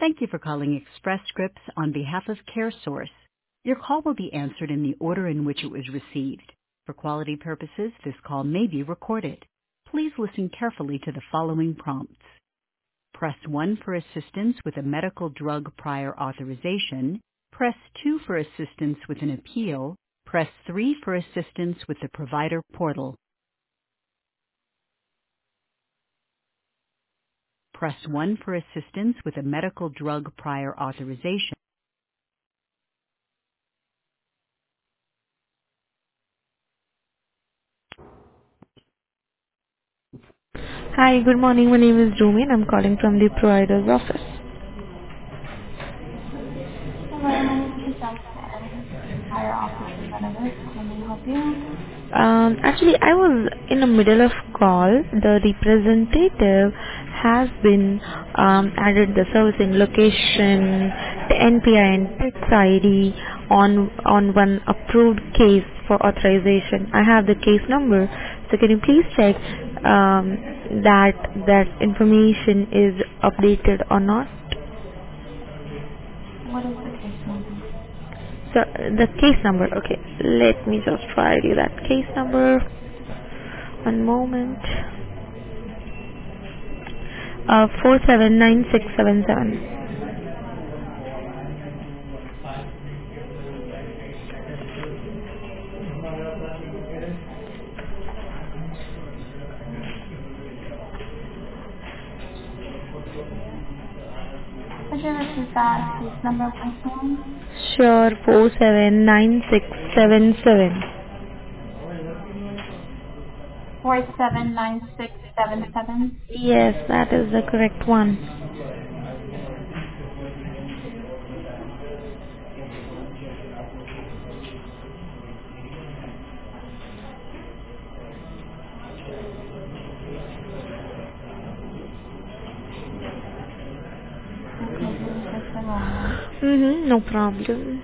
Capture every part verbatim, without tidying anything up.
Thank you for calling Express Scripts on behalf of CareSource. Your call will be answered in the order in which it was received. For quality purposes, this call may be recorded. Please listen carefully to the following prompts. Press one for assistance with a medical drug prior authorization. Press two for assistance with an appeal. Press three for assistance with the provider portal. Press one for assistance with a medical drug prior authorization. Hi, good morning. My name is Rumi and I'm calling from the provider's office. Hello, my name is Jessica. I'm the Higher Office Representative. How may I help you? Um, actually, I was in the middle of call. The representative has been um, added the servicing location, the N P I and tax I D on on one approved case for authorization. I have the case number, so can you please check um, that that information is updated or not? What is the case number? So the case number, okay, let me just try you that case number. One moment. Uh, four seven nine six seven seven. Could you repeat that case number once more? Sure, four seven nine six seven seven. Four seven nine six seven seven. Yes, that is the correct one. Okay, give me just a moment. Mm-hmm, no problem.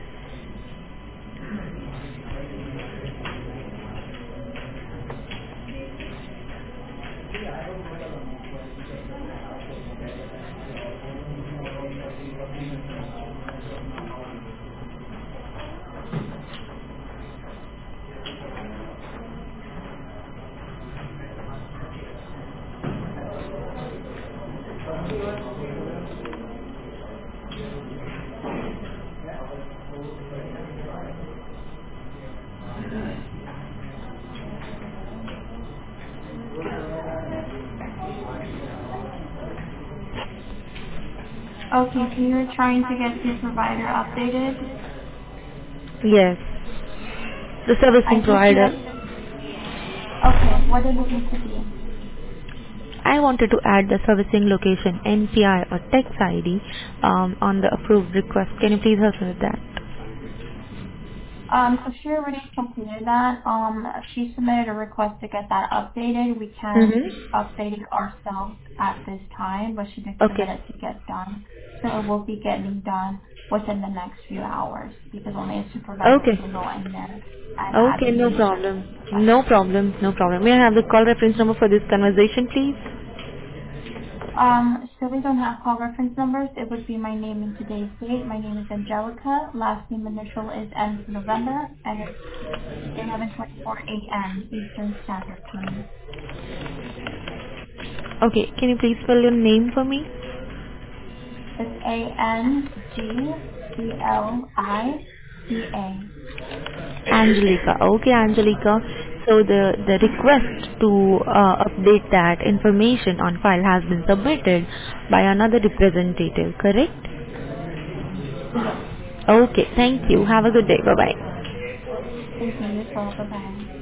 Okay, so you're trying to get your provider updated? Yes, the I servicing do see provider. that. Okay, what did it need to be? I wanted to add the servicing location, N P I or tax I D um, on the approved request. Can you please help me with that? Um, so she already completed that. Um, she submitted a request to get that updated. We can't Mm-hmm. update it ourselves at this time, but she did submit Okay. it to get done. So it will be getting done within the next few hours because only a supervisor Okay. can go in there and add Okay, the no new problem. servicing No provider. problem. No problem. May I have the call reference number for this conversation, please? Um, so we don't have call reference numbers. It would be my name and today's date. My name is Angelica. Last name initial is N for November, and it's eleven twenty-four a.m. Eastern Standard Time. Okay, can you please spell your name for me? It's A N G C L I C A. Angelica. Okay, Angelica. So the, the request to uh, update that information on file has been submitted by another representative, correct? Yes. Okay, thank you. Have a good day. Bye-bye. Thank you. You as well. Bye-bye.